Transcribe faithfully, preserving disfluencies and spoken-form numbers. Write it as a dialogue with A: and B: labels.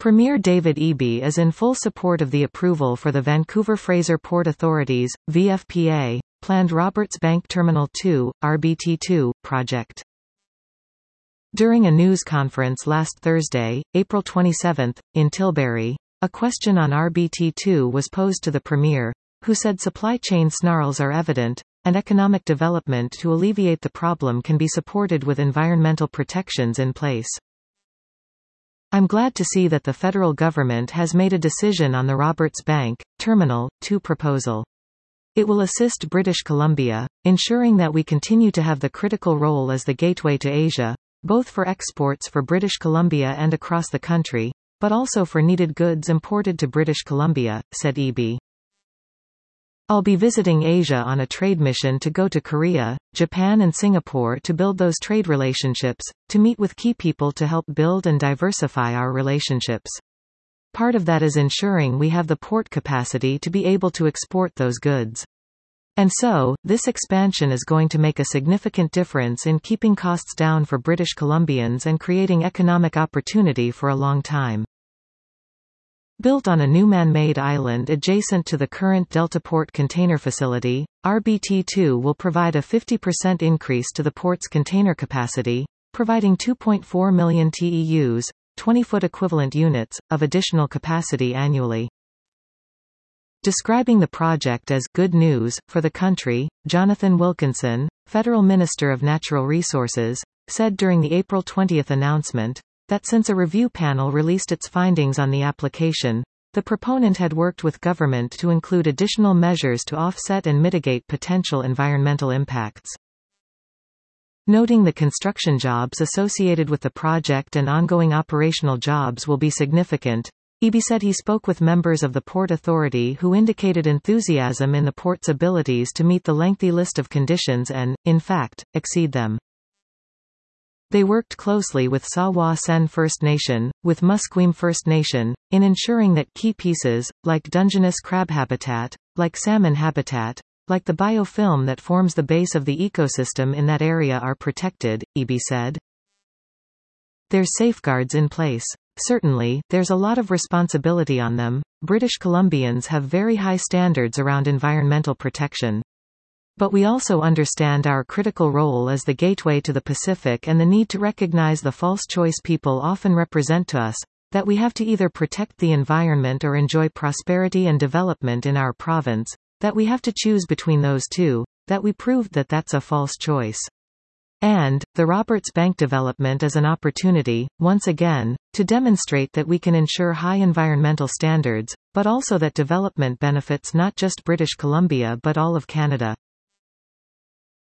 A: Premier David Eby is in full support of the approval for the Vancouver Fraser Port Authority's, V F P A, planned Roberts Bank Terminal two, R B T two, project. During a news conference last Thursday, April twenty-seventh, in Tilbury, a question on R B T two was posed to the Premier, who said supply chain snarls are evident, and economic development to alleviate the problem can be supported with environmental protections in place. I'm glad to see that the federal government has made a decision on the Roberts Bank Terminal two proposal. It will assist British Columbia, ensuring that we continue to have the critical role as the gateway to Asia, both for exports for British Columbia and across the country, but also for needed goods imported to British Columbia, said Eby. I'll be visiting Asia on a trade mission to go to Korea, Japan and Singapore to build those trade relationships, to meet with key people to help build and diversify our relationships. Part of that is ensuring we have the port capacity to be able to export those goods. And so, this expansion is going to make a significant difference in keeping costs down for British Columbians and creating economic opportunity for a long time. Built on a new man-made island adjacent to the current Deltaport container facility, R B T two will provide a fifty percent increase to the port's container capacity, providing two point four million T E Us, twenty-foot equivalent units, of additional capacity annually. Describing the project as good news for the country, Jonathan Wilkinson, Federal Minister of Natural Resources, said during the April twentieth announcement, that since a review panel released its findings on the application, the proponent had worked with government to include additional measures to offset and mitigate potential environmental impacts. Noting the construction jobs associated with the project and ongoing operational jobs will be significant, Eby said he spoke with members of the Port Authority who indicated enthusiasm in the port's abilities to meet the lengthy list of conditions and, in fact, exceed them. They worked closely with Sa-Wa-Sen First Nation, with Musqueam First Nation, in ensuring that key pieces, like Dungeness crab habitat, like salmon habitat, like the biofilm that forms the base of the ecosystem in that area are protected, Eby said. There's safeguards in place. Certainly, there's a lot of responsibility on them. British Columbians have very high standards around environmental protection. But we also understand our critical role as the gateway to the Pacific and the need to recognize the false choice people often represent to us, that we have to either protect the environment or enjoy prosperity and development in our province, that we have to choose between those two, that we proved that that's a false choice. And, the Roberts Bank development is an opportunity, once again, to demonstrate that we can ensure high environmental standards, but also that development benefits not just British Columbia but all of Canada.